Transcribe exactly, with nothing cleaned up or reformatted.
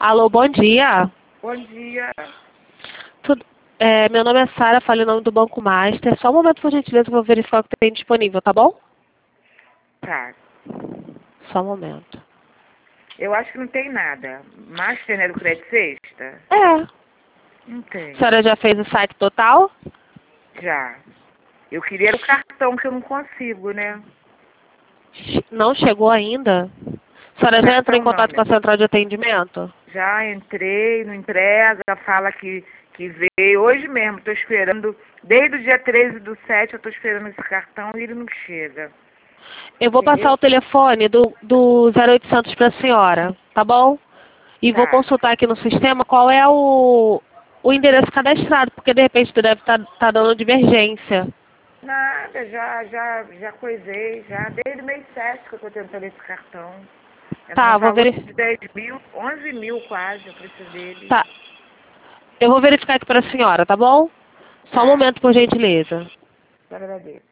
Alô, bom dia. Bom dia. Tudo, é, meu nome é Sara, falei o nome do Banco Master. Só um momento, por gentileza, que eu vou verificar o que tem disponível, tá bom? Tá. Só um momento. Eu acho que não tem nada. Master, né, do Crédito Sexta? É. Não A tem. senhora já fez o site total? Já. Eu queria o cartão, que eu não consigo, né? Não chegou ainda? A senhora já entrou em Cartão não, contato com né? a central de atendimento? Já entrei, não entrega, fala que, que veio. Hoje mesmo, estou esperando. Desde o dia treze do sete eu estou esperando esse cartão e ele não chega. Eu vou passar Entendeu? o telefone do, do zero oitocentos para a senhora, tá bom? E vou Tá. consultar aqui no sistema qual é o, o endereço cadastrado, porque de repente tu deve estar dando divergência. Nada, já, já, já coisei, já. Desde o mês sete que eu estou tentando esse cartão. É Tá, um vou valor verificar. de dez mil, onze mil quase, eu preciso dele. Tá, eu vou verificar aqui para a senhora, tá bom? Só um Tá, momento, por gentileza. agradeço.